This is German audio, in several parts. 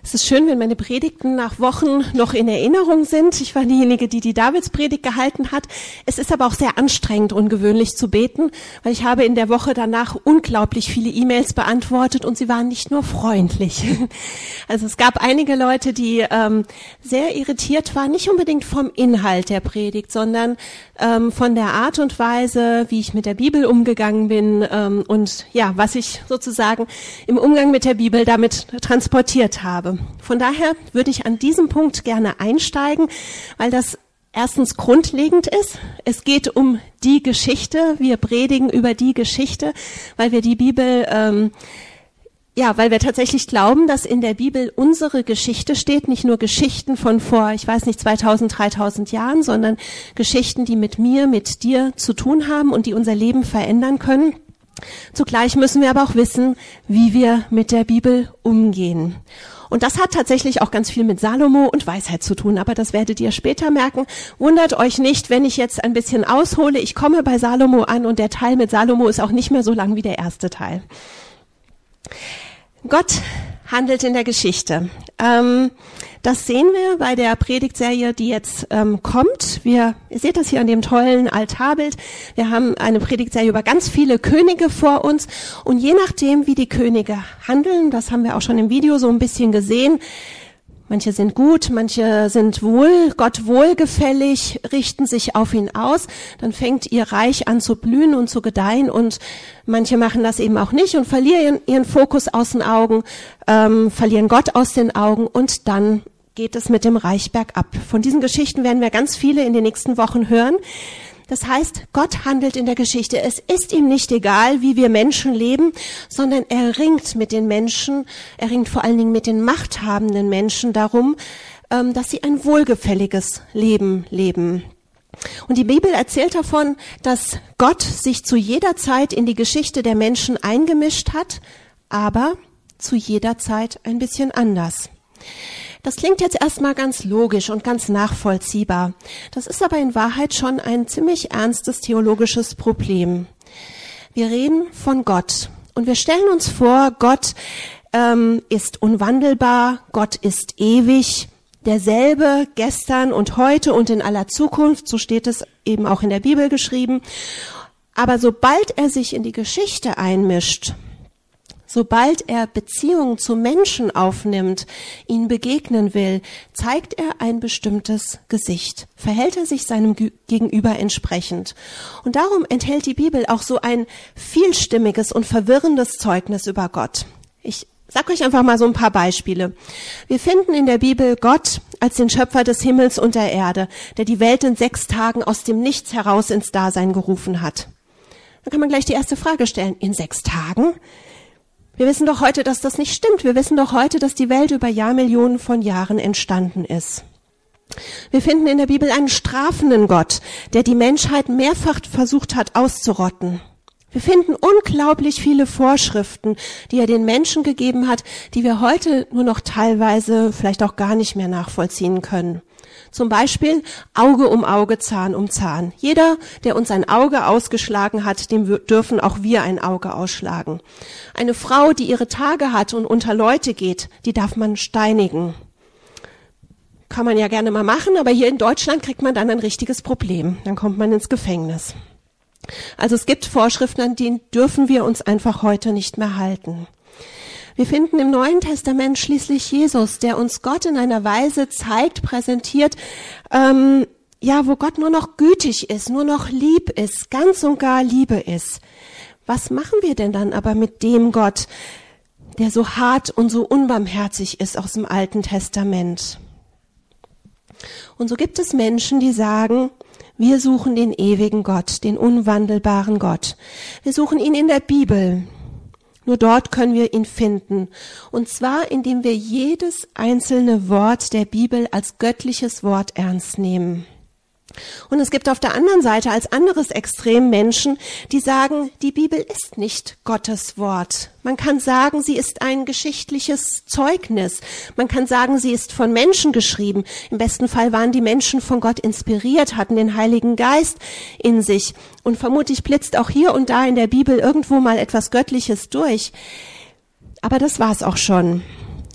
Es ist schön, wenn meine Predigten nach Wochen noch in Erinnerung sind. Ich war diejenige, die Davidspredigt gehalten hat. Es ist aber auch sehr anstrengend, ungewöhnlich zu beten, weil ich habe in der Woche danach unglaublich viele E-Mails beantwortet und sie waren nicht nur freundlich. Also es gab einige Leute, die sehr irritiert waren, nicht unbedingt vom Inhalt der Predigt, sondern von der Art und Weise, wie ich mit der Bibel umgegangen bin und ja, was ich sozusagen im Umgang mit der Bibel damit transportiert habe. Von daher würde ich an diesem Punkt gerne einsteigen, weil das erstens grundlegend ist. Es geht um die Geschichte. Wir predigen über die Geschichte, weil wir die Bibel, weil wir tatsächlich glauben, dass in der Bibel unsere Geschichte steht, nicht nur Geschichten von vor, 2000, 3000 Jahren, sondern Geschichten, die mit mir, mit dir zu tun haben und die unser Leben verändern können. Zugleich müssen wir aber auch wissen, wie wir mit der Bibel umgehen. Und das hat tatsächlich auch ganz viel mit Salomo und Weisheit zu tun, aber das werdet ihr später merken. Wundert euch nicht, wenn ich jetzt ein bisschen aushole. Ich komme bei Salomo an und der Teil mit Salomo ist auch nicht mehr so lang wie der erste Teil. Gott handelt in der Geschichte. Das sehen wir bei der Predigtserie, die jetzt kommt. Ihr seht das hier an dem tollen Altarbild. Wir haben eine Predigtserie über ganz viele Könige vor uns. Und je nachdem, wie die Könige handeln, das haben wir auch schon im Video so ein bisschen gesehen, manche sind gut, manche sind Gott wohlgefällig, richten sich auf ihn aus. Dann fängt ihr Reich an zu blühen und zu gedeihen und manche machen das eben auch nicht und verlieren ihren Fokus aus den Augen, verlieren Gott aus den Augen und dann geht es mit dem Reich bergab. Von diesen Geschichten werden wir ganz viele in den nächsten Wochen hören. Das heißt, Gott handelt in der Geschichte. Es ist ihm nicht egal, wie wir Menschen leben, sondern er ringt mit den Menschen, er ringt vor allen Dingen mit den machthabenden Menschen darum, dass sie ein wohlgefälliges Leben leben. Und die Bibel erzählt davon, dass Gott sich zu jeder Zeit in die Geschichte der Menschen eingemischt hat, aber zu jeder Zeit ein bisschen anders. Das klingt jetzt erstmal ganz logisch und ganz nachvollziehbar. Das ist aber in Wahrheit schon ein ziemlich ernstes theologisches Problem. Wir reden von Gott und wir stellen uns vor, Gott ist unwandelbar, Gott ist ewig, derselbe gestern und heute und in aller Zukunft, so steht es eben auch in der Bibel geschrieben. Aber sobald er sich in die Geschichte einmischt, sobald er Beziehungen zu Menschen aufnimmt, ihnen begegnen will, zeigt er ein bestimmtes Gesicht, verhält er sich seinem Gegenüber entsprechend. Und darum enthält die Bibel auch so ein vielstimmiges und verwirrendes Zeugnis über Gott. Ich sag euch einfach mal so ein paar Beispiele. Wir finden in der Bibel Gott als den Schöpfer des Himmels und der Erde, der die Welt in 6 Tagen aus dem Nichts heraus ins Dasein gerufen hat. Da kann man gleich die erste Frage stellen. In 6 Tagen? Wir wissen doch heute, dass das nicht stimmt. Wir wissen doch heute, dass die Welt über Jahrmillionen von Jahren entstanden ist. Wir finden in der Bibel einen strafenden Gott, der die Menschheit mehrfach versucht hat auszurotten. Wir finden unglaublich viele Vorschriften, die er den Menschen gegeben hat, die wir heute nur noch teilweise vielleicht auch gar nicht mehr nachvollziehen können. Zum Beispiel Auge um Auge, Zahn um Zahn. Jeder, der uns ein Auge ausgeschlagen hat, dem dürfen auch wir ein Auge ausschlagen. Eine Frau, die ihre Tage hat und unter Leute geht, die darf man steinigen. Kann man ja gerne mal machen, aber hier in Deutschland kriegt man dann ein richtiges Problem. Dann kommt man ins Gefängnis. Also es gibt Vorschriften, an denen dürfen wir uns einfach heute nicht mehr halten. Wir finden im Neuen Testament schließlich Jesus, der uns Gott in einer Weise zeigt, präsentiert, wo Gott nur noch gütig ist, nur noch lieb ist, ganz und gar Liebe ist. Was machen wir denn dann aber mit dem Gott, der so hart und so unbarmherzig ist aus dem Alten Testament? Und so gibt es Menschen, die sagen, wir suchen den ewigen Gott, den unwandelbaren Gott. Wir suchen ihn in der Bibel. Nur dort können wir ihn finden. Und zwar, indem wir jedes einzelne Wort der Bibel als göttliches Wort ernst nehmen. Und es gibt auf der anderen Seite als anderes Extrem Menschen, die sagen, die Bibel ist nicht Gottes Wort. Man kann sagen, sie ist ein geschichtliches Zeugnis. Man kann sagen, sie ist von Menschen geschrieben. Im besten Fall waren die Menschen von Gott inspiriert, hatten den Heiligen Geist in sich. Und vermutlich blitzt auch hier und da in der Bibel irgendwo mal etwas Göttliches durch. Aber das war's auch schon.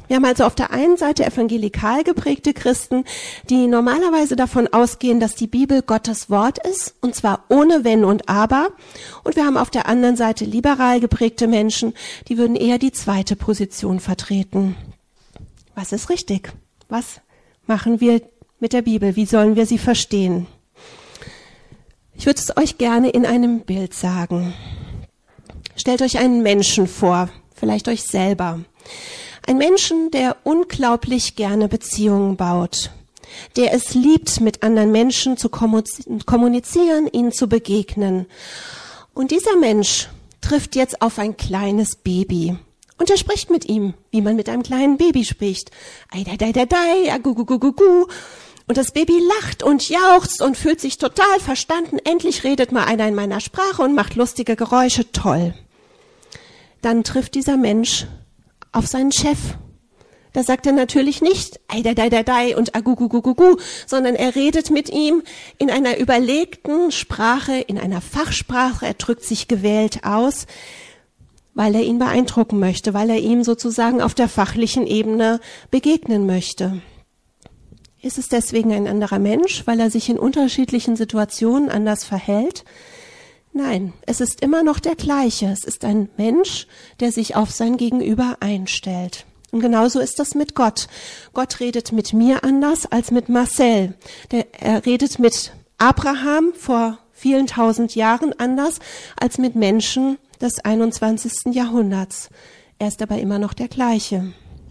Wir haben also auf der einen Seite evangelikal geprägte Christen, die normalerweise davon ausgehen, dass die Bibel Gottes Wort ist, und zwar ohne Wenn und Aber. Und wir haben auf der anderen Seite liberal geprägte Menschen, die würden eher die zweite Position vertreten. Was ist richtig? Was machen wir mit der Bibel? Wie sollen wir sie verstehen? Ich würde es euch gerne in einem Bild sagen. Stellt euch einen Menschen vor, vielleicht euch selber. Ein Menschen, der unglaublich gerne Beziehungen baut, der es liebt, mit anderen Menschen zu kommunizieren, ihnen zu begegnen. Und dieser Mensch trifft jetzt auf ein kleines Baby. Und er spricht mit ihm, wie man mit einem kleinen Baby spricht. Ei, dei, dei, dei, dei, agu, gu, gu, gu, gu. Und das Baby lacht und jauchzt und fühlt sich total verstanden. Endlich redet mal einer in meiner Sprache und macht lustige Geräusche. Toll. Dann trifft dieser Mensch auf seinen Chef. Da sagt er natürlich nicht, ei, dei, dei, dei, dei und agu, gu, gu, gu, gu, sondern er redet mit ihm in einer überlegten Sprache, in einer Fachsprache. Er drückt sich gewählt aus, weil er ihn beeindrucken möchte, weil er ihm sozusagen auf der fachlichen Ebene begegnen möchte. Ist es deswegen ein anderer Mensch, weil er sich in unterschiedlichen Situationen anders verhält? Nein, es ist immer noch der gleiche. Es ist ein Mensch, der sich auf sein Gegenüber einstellt. Und genauso ist das mit Gott. Gott redet mit mir anders als mit Marcel. Er redet mit Abraham vor vielen tausend Jahren anders als mit Menschen des 21. Jahrhunderts. Er ist aber immer noch der gleiche.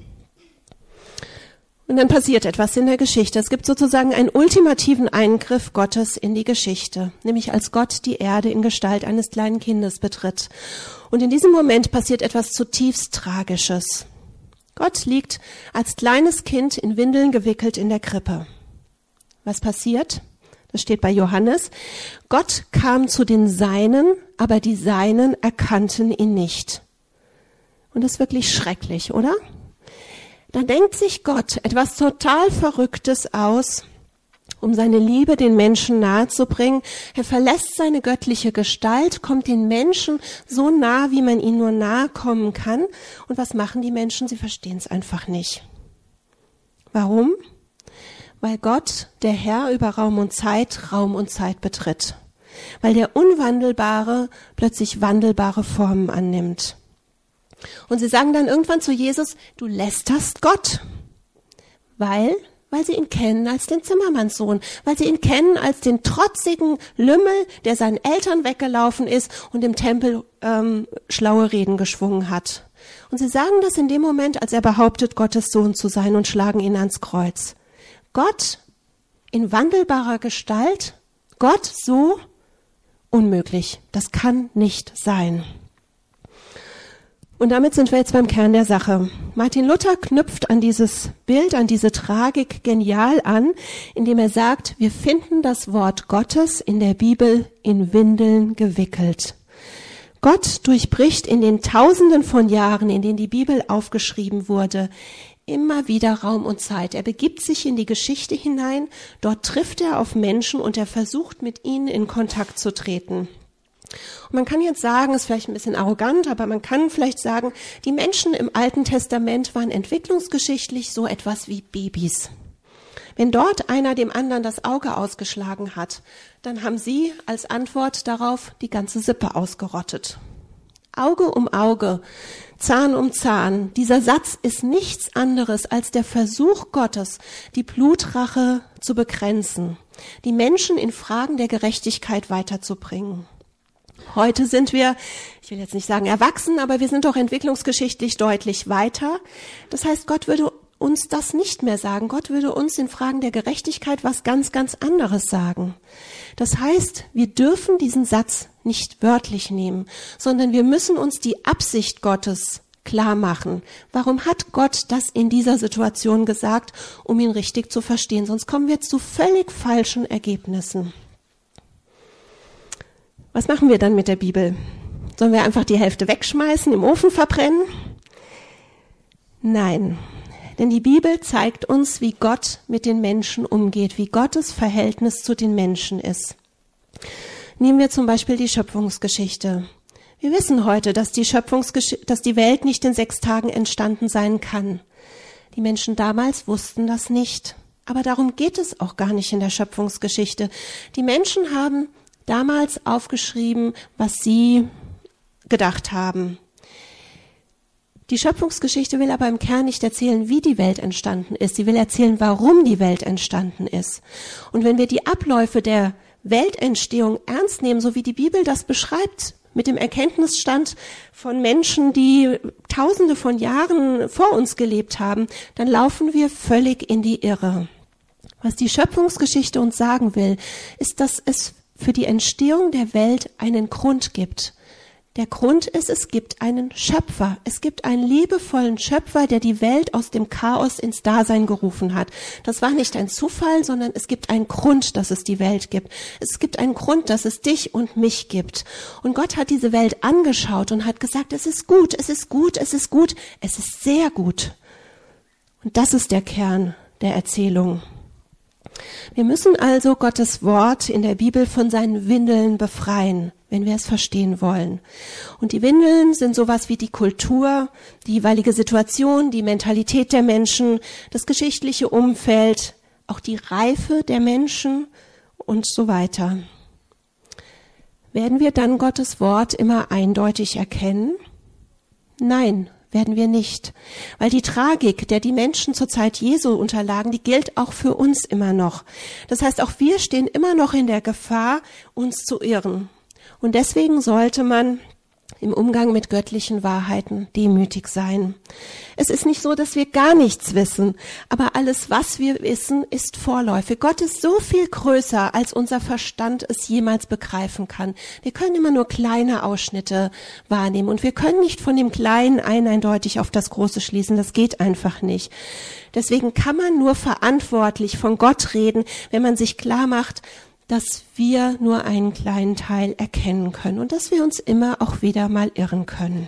Und dann passiert etwas in der Geschichte. Es gibt sozusagen einen ultimativen Eingriff Gottes in die Geschichte, nämlich als Gott die Erde in Gestalt eines kleinen Kindes betritt. Und in diesem Moment passiert etwas zutiefst Tragisches. Gott liegt als kleines Kind in Windeln gewickelt in der Krippe. Was passiert? Das steht bei Johannes. Gott kam zu den Seinen, aber die Seinen erkannten ihn nicht. Und das ist wirklich schrecklich, oder? Da denkt sich Gott etwas total Verrücktes aus, um seine Liebe den Menschen nahezubringen. Er verlässt seine göttliche Gestalt, kommt den Menschen so nah, wie man ihnen nur nahe kommen kann. Und was machen die Menschen? Sie verstehen es einfach nicht. Warum? Weil Gott, der Herr über Raum und Zeit betritt. Weil der Unwandelbare plötzlich wandelbare Formen annimmt. Und sie sagen dann irgendwann zu Jesus, du lästerst Gott. Weil sie ihn kennen als den Zimmermannssohn, weil sie ihn kennen als den trotzigen Lümmel, der seinen Eltern weggelaufen ist und im Tempel schlaue Reden geschwungen hat. Und sie sagen das in dem Moment, als er behauptet, Gottes Sohn zu sein, und schlagen ihn ans Kreuz. Gott in wandelbarer Gestalt, Gott so unmöglich. Das kann nicht sein. Und damit sind wir jetzt beim Kern der Sache. Martin Luther knüpft an dieses Bild, an diese Tragik genial an, indem er sagt, wir finden das Wort Gottes in der Bibel in Windeln gewickelt. Gott durchbricht in den Tausenden von Jahren, in denen die Bibel aufgeschrieben wurde, immer wieder Raum und Zeit. Er begibt sich in die Geschichte hinein, dort trifft er auf Menschen und er versucht, mit ihnen in Kontakt zu treten. Und man kann jetzt sagen, ist vielleicht ein bisschen arrogant, aber man kann vielleicht sagen, die Menschen im Alten Testament waren entwicklungsgeschichtlich so etwas wie Babys. Wenn dort einer dem anderen das Auge ausgeschlagen hat, dann haben sie als Antwort darauf die ganze Sippe ausgerottet. Auge um Auge, Zahn um Zahn. Dieser Satz ist nichts anderes als der Versuch Gottes, die Blutrache zu begrenzen, die Menschen in Fragen der Gerechtigkeit weiterzubringen. Heute sind wir, ich will jetzt nicht sagen erwachsen, aber wir sind doch entwicklungsgeschichtlich deutlich weiter. Das heißt, Gott würde uns das nicht mehr sagen. Gott würde uns in Fragen der Gerechtigkeit was ganz, ganz anderes sagen. Das heißt, wir dürfen diesen Satz nicht wörtlich nehmen, sondern wir müssen uns die Absicht Gottes klar machen. Warum hat Gott das in dieser Situation gesagt, um ihn richtig zu verstehen? Sonst kommen wir zu völlig falschen Ergebnissen. Was machen wir dann mit der Bibel? Sollen wir einfach die Hälfte wegschmeißen, im Ofen verbrennen? Nein, denn die Bibel zeigt uns, wie Gott mit den Menschen umgeht, wie Gottes Verhältnis zu den Menschen ist. Nehmen wir zum Beispiel die Schöpfungsgeschichte. Wir wissen heute, dass die Welt nicht in 6 Tagen entstanden sein kann. Die Menschen damals wussten das nicht. Aber darum geht es auch gar nicht in der Schöpfungsgeschichte. Die Menschen haben damals aufgeschrieben, was sie gedacht haben. Die Schöpfungsgeschichte will aber im Kern nicht erzählen, wie die Welt entstanden ist. Sie will erzählen, warum die Welt entstanden ist. Und wenn wir die Abläufe der Weltentstehung ernst nehmen, so wie die Bibel das beschreibt, mit dem Erkenntnisstand von Menschen, die Tausende von Jahren vor uns gelebt haben, dann laufen wir völlig in die Irre. Was die Schöpfungsgeschichte uns sagen will, ist, dass es für die Entstehung der Welt einen Grund gibt. Der Grund ist, es gibt einen Schöpfer. Es gibt einen liebevollen Schöpfer, der die Welt aus dem Chaos ins Dasein gerufen hat. Das war nicht ein Zufall, sondern es gibt einen Grund, dass es die Welt gibt. Es gibt einen Grund, dass es dich und mich gibt. Und Gott hat diese Welt angeschaut und hat gesagt, es ist gut, es ist gut, es ist gut, es ist sehr gut. Und das ist der Kern der Erzählung. Wir müssen also Gottes Wort in der Bibel von seinen Windeln befreien, wenn wir es verstehen wollen. Und die Windeln sind sowas wie die Kultur, die jeweilige Situation, die Mentalität der Menschen, das geschichtliche Umfeld, auch die Reife der Menschen und so weiter. Werden wir dann Gottes Wort immer eindeutig erkennen? Nein, werden wir nicht. Weil die Tragik, der die Menschen zur Zeit Jesu unterlagen, die gilt auch für uns immer noch. Das heißt, auch wir stehen immer noch in der Gefahr, uns zu irren. Und deswegen sollte man im Umgang mit göttlichen Wahrheiten demütig sein. Es ist nicht so, dass wir gar nichts wissen, aber alles, was wir wissen, ist vorläufig. Gott ist so viel größer, als unser Verstand es jemals begreifen kann. Wir können immer nur kleine Ausschnitte wahrnehmen und wir können nicht von dem Kleinen eindeutig auf das Große schließen. Das geht einfach nicht. Deswegen kann man nur verantwortlich von Gott reden, wenn man sich klar macht, dass wir nur einen kleinen Teil erkennen können und dass wir uns immer auch wieder mal irren können.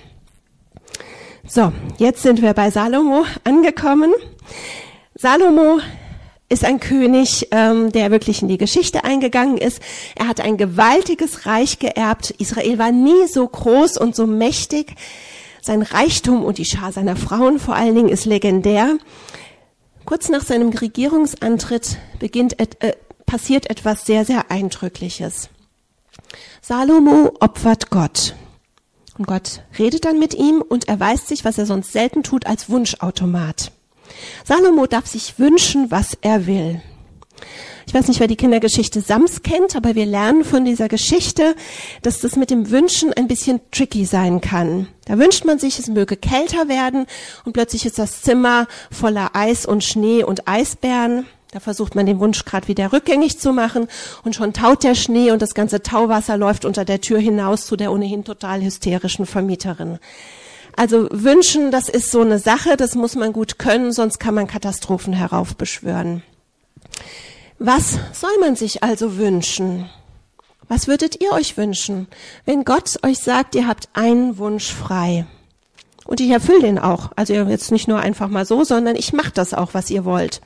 So, jetzt sind wir bei Salomo angekommen. Salomo ist ein König, der wirklich in die Geschichte eingegangen ist. Er hat ein gewaltiges Reich geerbt. Israel war nie so groß und so mächtig. Sein Reichtum und die Schar seiner Frauen vor allen Dingen ist legendär. Kurz nach seinem Regierungsantritt passiert etwas sehr, sehr Eindrückliches. Salomo opfert Gott. Und Gott redet dann mit ihm und erweist sich, was er sonst selten tut, als Wunschautomat. Salomo darf sich wünschen, was er will. Ich weiß nicht, wer die Kindergeschichte Sams kennt, aber wir lernen von dieser Geschichte, dass das mit dem Wünschen ein bisschen tricky sein kann. Da wünscht man sich, es möge kälter werden und plötzlich ist das Zimmer voller Eis und Schnee und Eisbären. Da versucht man den Wunsch gerade wieder rückgängig zu machen und schon taut der Schnee und das ganze Tauwasser läuft unter der Tür hinaus zu der ohnehin total hysterischen Vermieterin. Also wünschen, das ist so eine Sache, das muss man gut können, sonst kann man Katastrophen heraufbeschwören. Was soll man sich also wünschen? Was würdet ihr euch wünschen, wenn Gott euch sagt, ihr habt einen Wunsch frei? Und ich erfülle den auch. Also jetzt nicht nur einfach mal so, sondern ich mache das auch, was ihr wollt.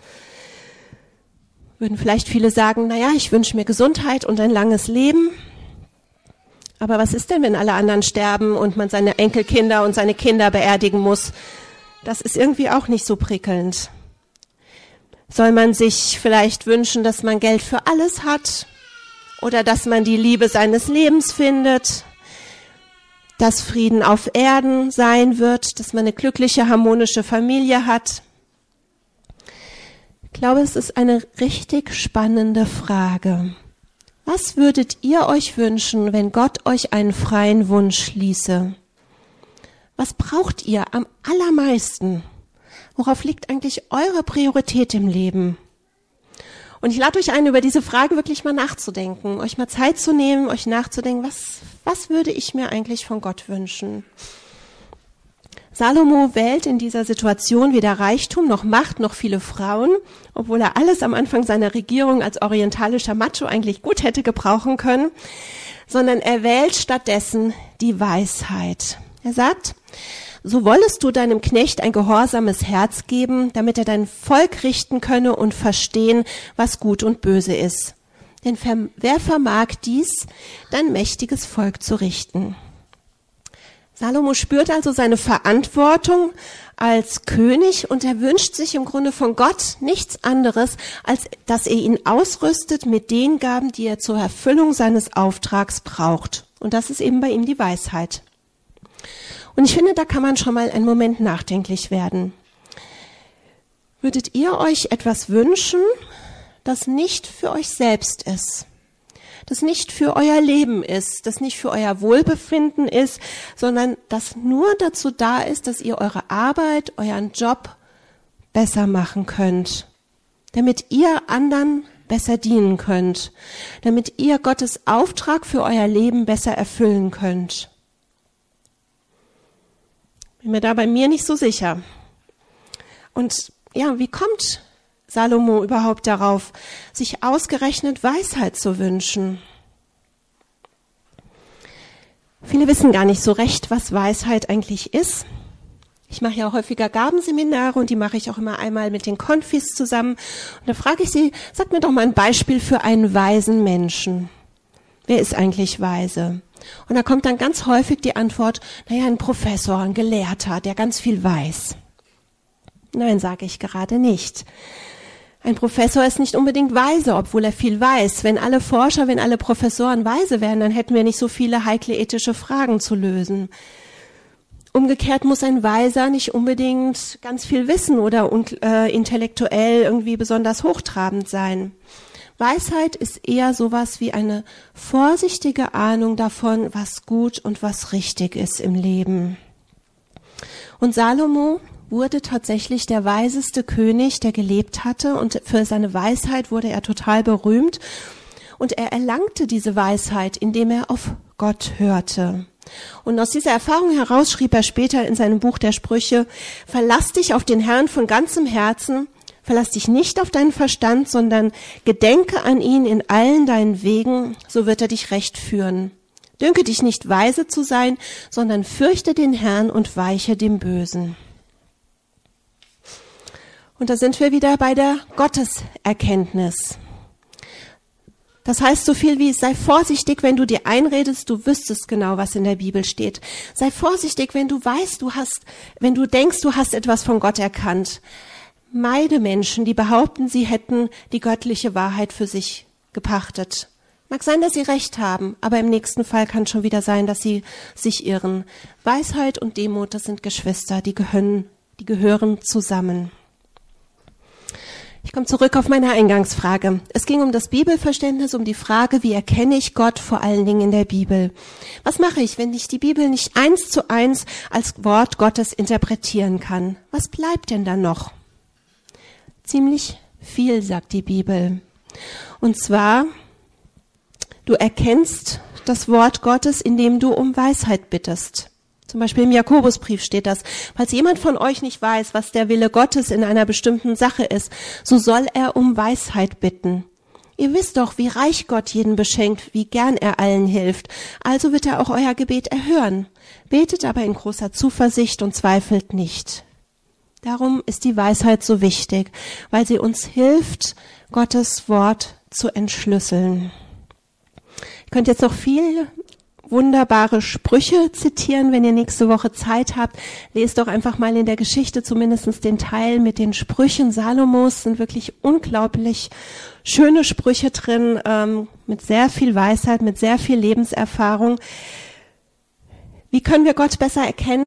Würden vielleicht viele sagen, naja, ich wünsche mir Gesundheit und ein langes Leben. Aber was ist denn, wenn alle anderen sterben und man seine Enkelkinder und seine Kinder beerdigen muss? Das ist irgendwie auch nicht so prickelnd. Soll man sich vielleicht wünschen, dass man Geld für alles hat? Oder dass man die Liebe seines Lebens findet? Dass Frieden auf Erden sein wird? Dass man eine glückliche, harmonische Familie hat? Ich glaube, es ist eine richtig spannende Frage. Was würdet ihr euch wünschen, wenn Gott euch einen freien Wunsch ließe? Was braucht ihr am allermeisten? Worauf liegt eigentlich eure Priorität im Leben? Und ich lade euch ein, über diese Frage wirklich mal nachzudenken, euch mal Zeit zu nehmen, euch nachzudenken, was würde ich mir eigentlich von Gott wünschen? Salomo wählt in dieser Situation weder Reichtum noch Macht noch viele Frauen, obwohl er alles am Anfang seiner Regierung als orientalischer Macho eigentlich gut hätte gebrauchen können, sondern er wählt stattdessen die Weisheit. Er sagt, so wollest du deinem Knecht ein gehorsames Herz geben, damit er dein Volk richten könne und verstehen, was gut und böse ist. Denn wer vermag dies, dein mächtiges Volk zu richten? Salomo spürt also seine Verantwortung als König und er wünscht sich im Grunde von Gott nichts anderes, als dass er ihn ausrüstet mit den Gaben, die er zur Erfüllung seines Auftrags braucht. Und das ist eben bei ihm die Weisheit. Und ich finde, da kann man schon mal einen Moment nachdenklich werden. Würdet ihr euch etwas wünschen, das nicht für euch selbst ist? Das nicht für euer Leben ist, das nicht für euer Wohlbefinden ist, sondern das nur dazu da ist, dass ihr eure Arbeit, euren Job besser machen könnt, damit ihr anderen besser dienen könnt, damit ihr Gottes Auftrag für euer Leben besser erfüllen könnt. Bin mir da bei mir nicht so sicher. Und ja, wie kommt Salomo überhaupt darauf, sich ausgerechnet Weisheit zu wünschen? Viele wissen gar nicht so recht, was Weisheit eigentlich ist. Ich mache ja häufiger Gabenseminare und die mache ich auch immer einmal mit den Konfis zusammen. Und da frage ich sie, sagt mir doch mal ein Beispiel für einen weisen Menschen. Wer ist eigentlich weise? Und da kommt dann ganz häufig die Antwort, naja, ein Professor, ein Gelehrter, der ganz viel weiß. Nein, sage ich gerade nicht. Ein Professor ist nicht unbedingt weise, obwohl er viel weiß. Wenn alle Forscher, wenn alle Professoren weise wären, dann hätten wir nicht so viele heikle ethische Fragen zu lösen. Umgekehrt muss ein Weiser nicht unbedingt ganz viel wissen oder intellektuell irgendwie besonders hochtrabend sein. Weisheit ist eher sowas wie eine vorsichtige Ahnung davon, was gut und was richtig ist im Leben. Und Salomo wurde tatsächlich der weiseste König, der gelebt hatte, und für seine Weisheit wurde er total berühmt. Und er erlangte diese Weisheit, indem er auf Gott hörte. Und aus dieser Erfahrung heraus schrieb er später in seinem Buch der Sprüche: Verlass dich auf den Herrn von ganzem Herzen, verlass dich nicht auf deinen Verstand, sondern gedenke an ihn in allen deinen Wegen, so wird er dich recht führen. Dünke dich nicht weise zu sein, sondern fürchte den Herrn und weiche dem Bösen. Und da sind wir wieder bei der Gotteserkenntnis. Das heißt so viel wie, sei vorsichtig, wenn du dir einredest, du wüsstest genau, was in der Bibel steht. Sei vorsichtig, wenn du weißt, wenn du denkst, du hast etwas von Gott erkannt. Meide Menschen, die behaupten, sie hätten die göttliche Wahrheit für sich gepachtet. Mag sein, dass sie recht haben, aber im nächsten Fall kann schon wieder sein, dass sie sich irren. Weisheit und Demut, das sind Geschwister, die gehören zusammen. Ich komme zurück auf meine Eingangsfrage. Es ging um das Bibelverständnis, um die Frage, wie erkenne ich Gott vor allen Dingen in der Bibel? Was mache ich, wenn ich die Bibel nicht 1:1 als Wort Gottes interpretieren kann? Was bleibt denn dann noch? Ziemlich viel, sagt die Bibel. Und zwar, du erkennst das Wort Gottes, indem du um Weisheit bittest. Zum Beispiel im Jakobusbrief steht das: Falls jemand von euch nicht weiß, was der Wille Gottes in einer bestimmten Sache ist, so soll er um Weisheit bitten. Ihr wisst doch, wie reich Gott jeden beschenkt, wie gern er allen hilft. Also wird er auch euer Gebet erhören. Betet aber in großer Zuversicht und zweifelt nicht. Darum ist die Weisheit so wichtig, weil sie uns hilft, Gottes Wort zu entschlüsseln. Ich könnte jetzt noch viel wunderbare Sprüche zitieren, wenn ihr nächste Woche Zeit habt. Lest doch einfach mal in der Geschichte zumindest den Teil mit den Sprüchen Salomos. Sind wirklich unglaublich schöne Sprüche drin, mit sehr viel Weisheit, mit sehr viel Lebenserfahrung. Wie können wir Gott besser erkennen?